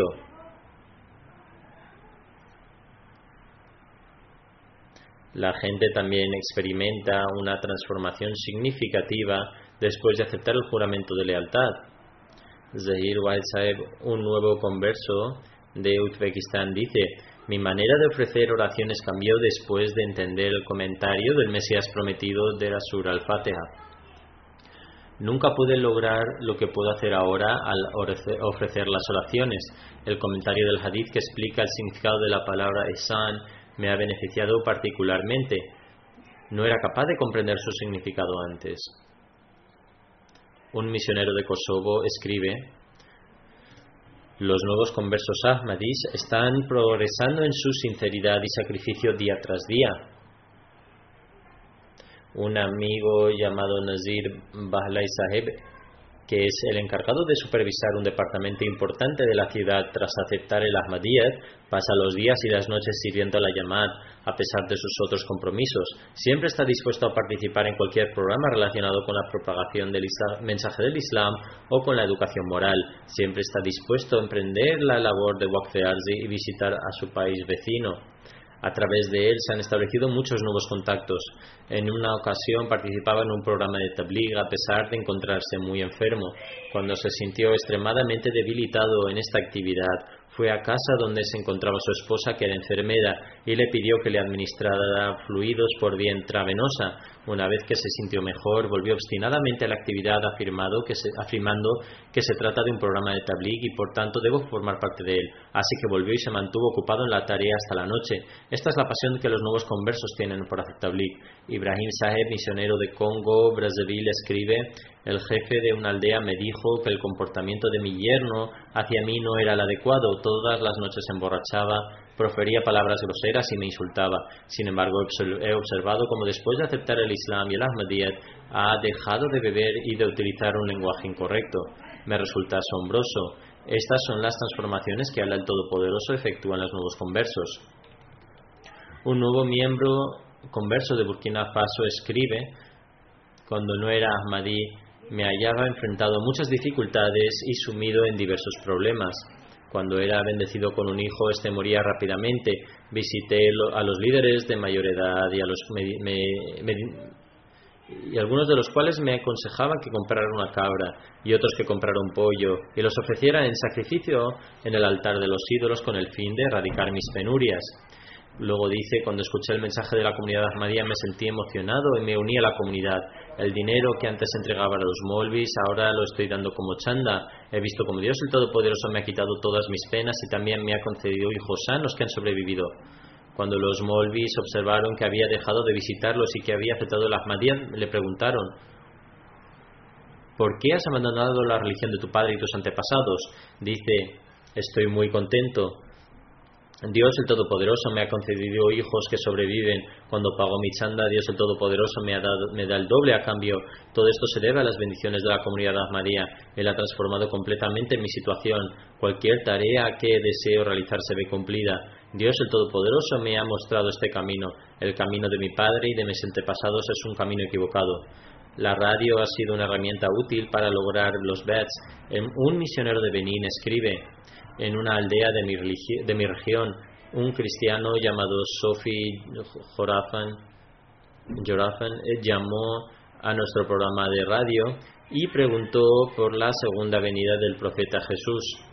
La gente también experimenta una transformación significativa después de aceptar el juramento de lealtad. Zahir Wahid Sahib, un nuevo converso de Uzbekistán, dice: mi manera de ofrecer oraciones cambió después de entender el comentario del Mesías prometido de la Sura al-Fatiha. Nunca pude lograr lo que puedo hacer ahora al ofrecer las oraciones. El comentario del hadith que explica el significado de la palabra ihsan me ha beneficiado particularmente. No era capaz de comprender su significado antes. Un misionero de Kosovo escribe: los nuevos conversos ahmadís están progresando en su sinceridad y sacrificio día tras día. Un amigo llamado Nazir Bahlai Sahib, que es el encargado de supervisar un departamento importante de la ciudad tras aceptar el Ahmadiyyat, pasa los días y las noches sirviendo a la Jamaat a pesar de sus otros compromisos. Siempre está dispuesto a participar en cualquier programa relacionado con la propagación del mensaje del Islam o con la educación moral. Siempre está dispuesto a emprender la labor de Waqf Arzi y visitar a su país vecino. A través de él se han establecido muchos nuevos contactos. En una ocasión participaba en un programa de tabligh a pesar de encontrarse muy enfermo. Cuando se sintió extremadamente debilitado en esta actividad, fue a casa donde se encontraba su esposa, que era enfermera, y le pidió que le administrara fluidos por vía intravenosa. Una vez que se sintió mejor, volvió obstinadamente a la actividad afirmando que se trata de un programa de tabligh y por tanto debo formar parte de él. Así que volvió y se mantuvo ocupado en la tarea hasta la noche. Esta es la pasión que los nuevos conversos tienen por hacer tabligh. Ibrahim Saheb, misionero de Congo, Brazzaville, escribe: El jefe de una aldea me dijo que el comportamiento de mi yerno hacia mí no era el adecuado. Todas las noches se emborrachaba, profería palabras groseras y me insultaba. Sin embargo, he observado cómo después de aceptar el Islam y el Ahmadiyyat ha dejado de beber y de utilizar un lenguaje incorrecto. Me resulta asombroso. Estas son las transformaciones que Allah el Todopoderoso efectúa en los nuevos conversos. Un nuevo miembro converso de Burkina Faso escribe: cuando no era Ahmadí, me hallaba enfrentado a muchas dificultades y sumido en diversos problemas. Cuando era bendecido con un hijo, este moría rápidamente. Visité a los líderes de mayor edad y algunos de los cuales me aconsejaban que comprara una cabra y otros que comprara un pollo y los ofreciera en sacrificio en el altar de los ídolos con el fin de erradicar mis penurias. Luego dice: cuando escuché el mensaje de la comunidad Ahmadía me sentí emocionado y me uní a la comunidad. El dinero que antes entregaba a los molvis ahora lo estoy dando como chanda. He visto como Dios el Todopoderoso me ha quitado todas mis penas y también me ha concedido hijos sanos que han sobrevivido. Cuando los molvis observaron que había dejado de visitarlos y que había aceptado el Ahmadía, le preguntaron: ¿por qué has abandonado la religión de tu padre y tus antepasados? Dice: estoy muy contento. Dios el Todopoderoso me ha concedido hijos que sobreviven. Cuando pago mi chanda, Dios el Todopoderoso me da el doble a cambio. Todo esto se debe a las bendiciones de la comunidad Ahmadía. Él ha transformado completamente mi situación. Cualquier tarea que deseo realizar se ve cumplida. Dios el Todopoderoso me ha mostrado este camino. El camino de mi padre y de mis antepasados es un camino equivocado. La radio ha sido una herramienta útil para lograr los bets. Un misionero de Benín escribe: en una aldea de mi región, un cristiano llamado Sofi Jorafan llamó a nuestro programa de radio y preguntó por la segunda venida del profeta Jesús.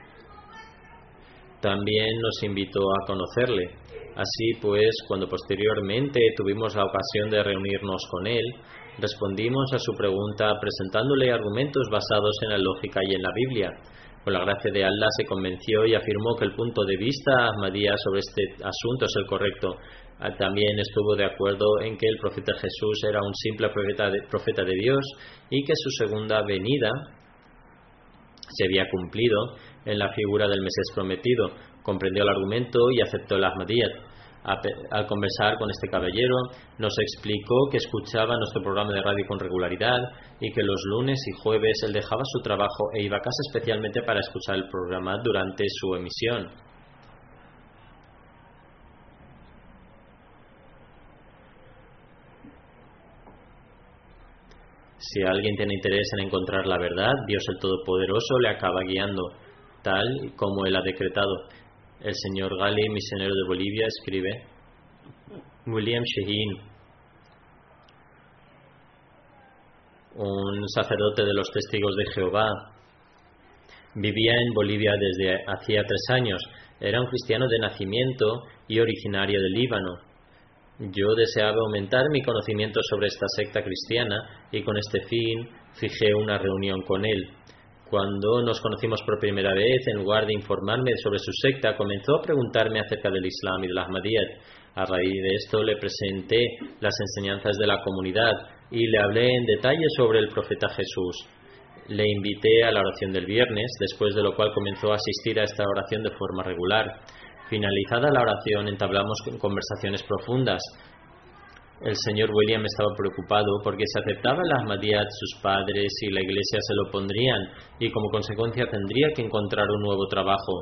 También nos invitó a conocerle. Así pues, cuando posteriormente tuvimos la ocasión de reunirnos con él, respondimos a su pregunta presentándole argumentos basados en la lógica y en la Biblia. Con la gracia de Allah se convenció y afirmó que el punto de vista ahmadía sobre este asunto es el correcto. También estuvo de acuerdo en que el profeta Jesús era un simple profeta de Dios y que su segunda venida se había cumplido en la figura del Mesías prometido. Comprendió el argumento y aceptó el Ahmadiyyat. Al conversar con este caballero, nos explicó que escuchaba nuestro programa de radio con regularidad y que los lunes y jueves él dejaba su trabajo e iba a casa especialmente para escuchar el programa durante su emisión. Si alguien tiene interés en encontrar la verdad, Dios el Todopoderoso le acaba guiando, tal como él ha decretado. El señor Gali, misionero de Bolivia, escribe: William Shaheen, un sacerdote de los Testigos de Jehová, vivía en Bolivia desde hacía 3 años. Era un cristiano de nacimiento y originario del Líbano. Yo deseaba aumentar mi conocimiento sobre esta secta cristiana y con este fin fijé una reunión con él. Cuando nos conocimos por primera vez, en lugar de informarme sobre su secta, comenzó a preguntarme acerca del Islam y del Ahmadiyyat. A raíz de esto le presenté las enseñanzas de la comunidad y le hablé en detalle sobre el profeta Jesús. Le invité a la oración del viernes, después de lo cual comenzó a asistir a esta oración de forma regular. Finalizada la oración, entablamos conversaciones profundas. El señor William estaba preocupado porque si aceptaba el Ahmadiyyat, sus padres y la iglesia se lo opondrían y como consecuencia tendría que encontrar un nuevo trabajo.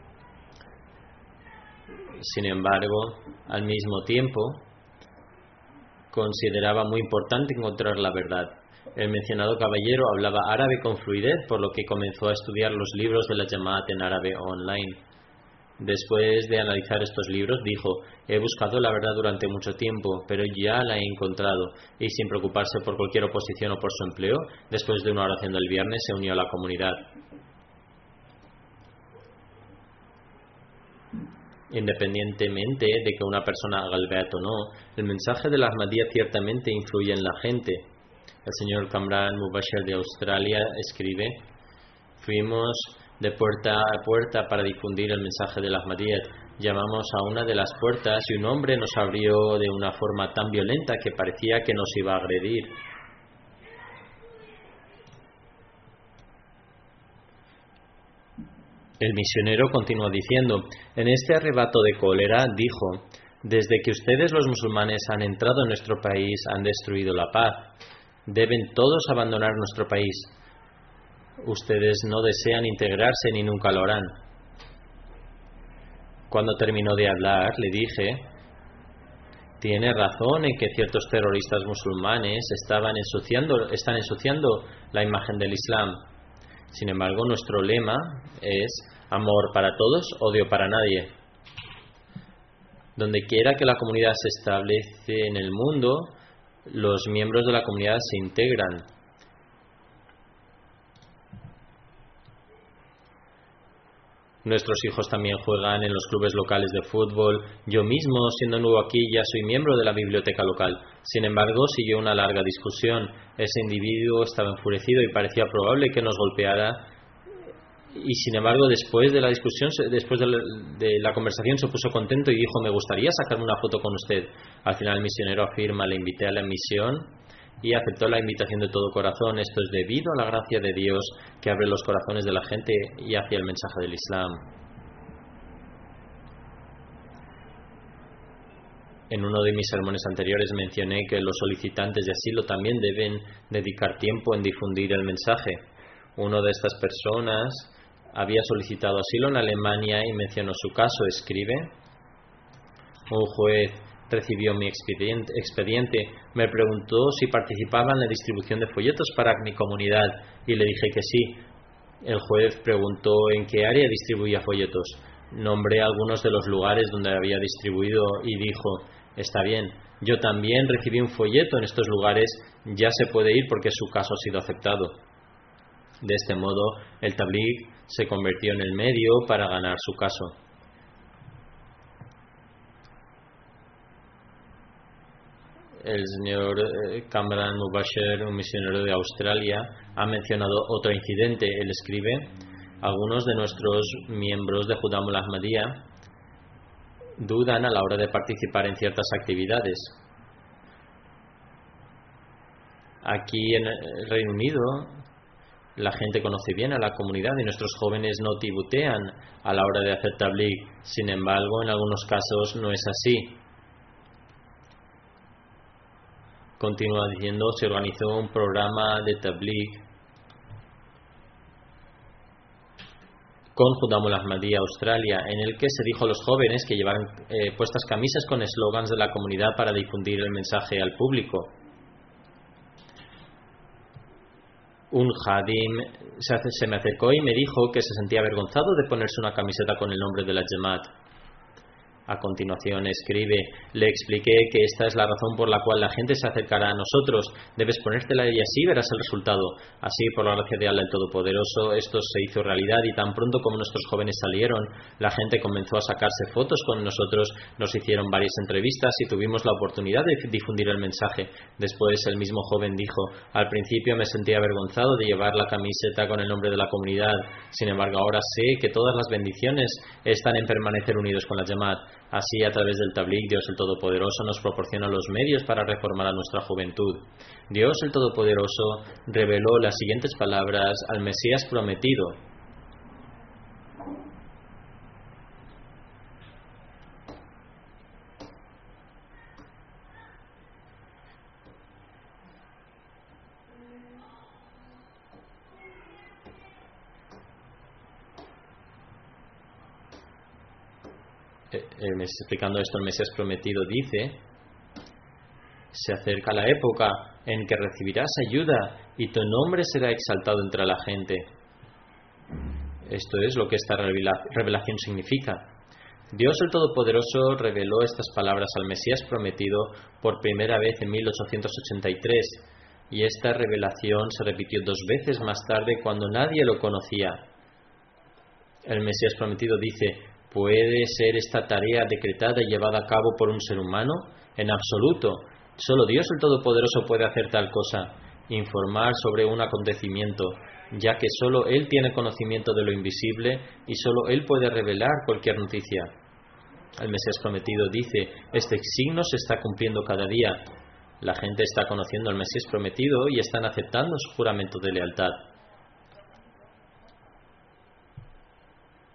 Sin embargo, al mismo tiempo, consideraba muy importante encontrar la verdad. El mencionado caballero hablaba árabe con fluidez, por lo que comenzó a estudiar los libros de la Jamaat en árabe online. Después de analizar estos libros, dijo: he buscado la verdad durante mucho tiempo, pero ya la he encontrado, y sin preocuparse por cualquier oposición o por su empleo, después de una oración del viernes se unió a la comunidad. Independientemente de que una persona haga el beat o no, el mensaje de la Ahmadiyya ciertamente influye en la gente. El señor Kamran Mubashir de Australia escribe: fuimos de puerta a puerta para difundir el mensaje del Ahmadiyyat. Llamamos a una de las puertas y un hombre nos abrió de una forma tan violenta que parecía que nos iba a agredir. El misionero continuó diciendo: en este arrebato de cólera dijo: desde que ustedes los musulmanes han entrado en nuestro país han destruido la paz. Deben todos abandonar nuestro país. Ustedes no desean integrarse ni nunca lo harán. Cuando terminó de hablar, le dije: tiene razón en que ciertos terroristas musulmanes están ensuciando la imagen del Islam. Sin embargo, nuestro lema es amor para todos, odio para nadie. Donde quiera que la comunidad se establece en el mundo, los miembros de la comunidad se integran. Nuestros hijos también juegan en los clubes locales de fútbol. Yo mismo, siendo nuevo aquí, ya soy miembro de la biblioteca local. Sin embargo, siguió una larga discusión. Ese individuo estaba enfurecido y parecía probable que nos golpeara. Y sin embargo, después de la discusión, después de la conversación, se puso contento y dijo: me gustaría sacarme una foto con usted. Al final, el misionero afirma: le invité a la misión y aceptó la invitación de todo corazón. Esto es debido a la gracia de Dios que abre los corazones de la gente y hacia el mensaje del Islam. En uno de mis sermones anteriores mencioné que los solicitantes de asilo también deben dedicar tiempo en difundir el mensaje. Uno de estas personas había solicitado asilo en Alemania y mencionó su caso. Escribe: un juez recibió mi expediente, me preguntó si participaba en la distribución de folletos para mi comunidad y le dije que sí. El juez preguntó en qué área distribuía folletos. Nombré algunos de los lugares donde había distribuido y dijo: está bien, yo también recibí un folleto en estos lugares, ya se puede ir porque su caso ha sido aceptado. De este modo, el tabligh se convirtió en el medio para ganar su caso. El señor Kamran Mubasher, un misionero de Australia, ha mencionado otro incidente. Él escribe: algunos de nuestros miembros de Judamul Ahmadiyya dudan a la hora de participar en ciertas actividades. Aquí en el Reino Unido, la gente conoce bien a la comunidad y nuestros jóvenes no tibutean a la hora de hacer tabligh. Sin embargo, en algunos casos no es así. Continúa diciendo: se organizó un programa de tabligh con Judamul Ahmadiyya Australia, en el que se dijo a los jóvenes que llevaran puestas camisas con eslogans de la comunidad para difundir el mensaje al público. Un Hadim se me acercó y me dijo que se sentía avergonzado de ponerse una camiseta con el nombre de la Jamaat. A continuación escribe: le expliqué que esta es la razón por la cual la gente se acercará a nosotros. Debes ponértela y así verás el resultado. Así, por la gracia de Allah el Todopoderoso, esto se hizo realidad y tan pronto como nuestros jóvenes salieron, la gente comenzó a sacarse fotos con nosotros, nos hicieron varias entrevistas y tuvimos la oportunidad de difundir el mensaje. Después el mismo joven dijo: al principio me sentía avergonzado de llevar la camiseta con el nombre de la comunidad. Sin embargo, ahora sé que todas las bendiciones están en permanecer unidos con la Jamaat. Así, a través del tabligh, Dios el Todopoderoso nos proporciona los medios para reformar a nuestra juventud. Dios el Todopoderoso reveló las siguientes palabras al Mesías prometido: explicando esto, el Mesías prometido dice: se acerca la época en que recibirás ayuda y tu nombre será exaltado entre la gente. Esto es lo que esta revelación significa. Dios el Todopoderoso reveló estas palabras al Mesías prometido por primera vez en 1883 y esta revelación se repitió 2 veces más tarde cuando nadie lo conocía. El Mesías prometido dice: ¿puede ser esta tarea decretada y llevada a cabo por un ser humano? En absoluto. Solo Dios el Todopoderoso puede hacer tal cosa, informar sobre un acontecimiento, ya que solo Él tiene conocimiento de lo invisible y solo Él puede revelar cualquier noticia. El Mesías prometido dice: este signo se está cumpliendo cada día. La gente está conociendo al Mesías prometido y están aceptando su juramento de lealtad.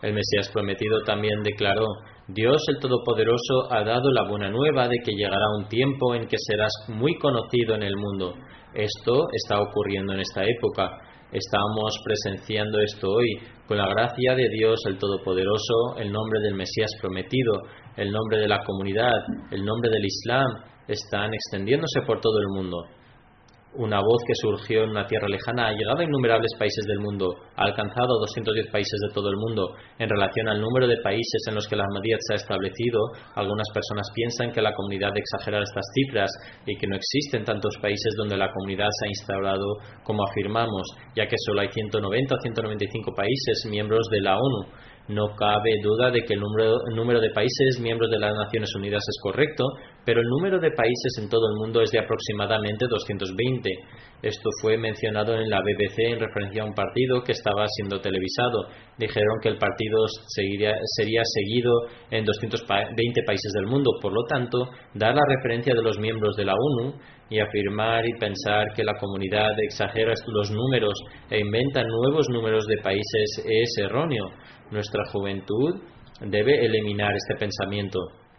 El Mesías prometido también declaró: Dios el Todopoderoso ha dado la buena nueva de que llegará un tiempo en que serás muy conocido en el mundo. Esto está ocurriendo en esta época. Estamos presenciando esto hoy. Con la gracia de Dios el Todopoderoso, el nombre del Mesías prometido, el nombre de la comunidad, el nombre del Islam están extendiéndose por todo el mundo. Una voz que surgió en una tierra lejana ha llegado a innumerables países del mundo, ha alcanzado 210 países de todo el mundo. En relación al número de países en los que la Ahmadiyyat se ha establecido, algunas personas piensan que la comunidad exagera estas cifras y que no existen tantos países donde la comunidad se ha instaurado como afirmamos, ya que solo hay 190 o 195 países miembros de la ONU. No cabe duda de que el número de países miembros de las Naciones Unidas es correcto, pero el número de países en todo el mundo es de aproximadamente 220. Esto fue mencionado en la BBC en referencia a un partido que estaba siendo televisado. Dijeron que el partido sería seguido en 220 países del mundo. Por lo tanto, dar la referencia de los miembros de la ONU y afirmar y pensar que la comunidad exagera los números e inventa nuevos números de países es erróneo. Nuestra juventud debe eliminar este pensamiento.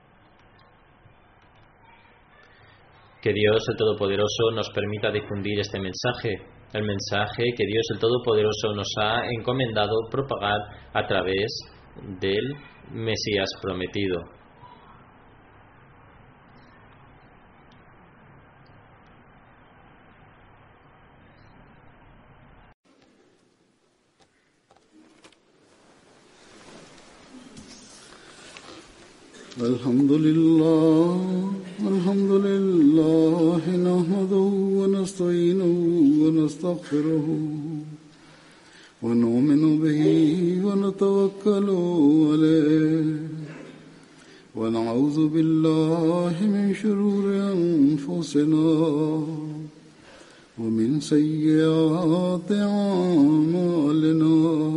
Que Dios el Todopoderoso nos permita difundir este mensaje, el mensaje que Dios el Todopoderoso nos ha encomendado propagar a través del Mesías prometido. الحمد لله نحمده ونستعينه ونستغفره ونؤمن به ونتوكل عليه ونعوذ بالله من شرور أنفسنا ومن سيئات أعمالنا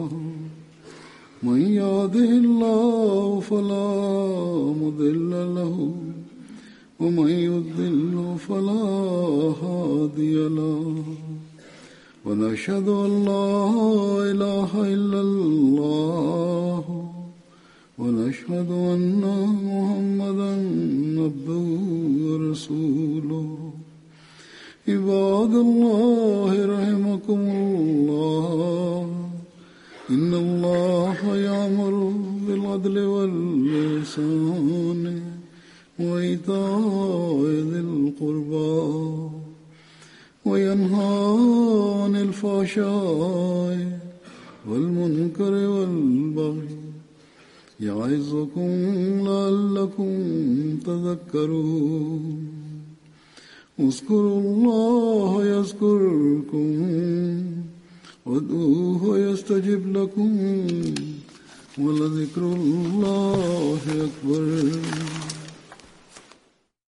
من يهده الله فلا مضل له ومن يضلل فلا هادي له ونشهد أن لا إله إلا الله ونشهد أن محمدا عبده ورسوله عباد الله رحمكم الله إن الله يأمر بالعدل والإحسان وإيتاء ذي القربى وينهى عن الفحشاء والمنكر والبغي يعظكم لعلكم تذكرون اذكروا الله يذكركم وادعوه يستجب لكم ولذكر الله أكبر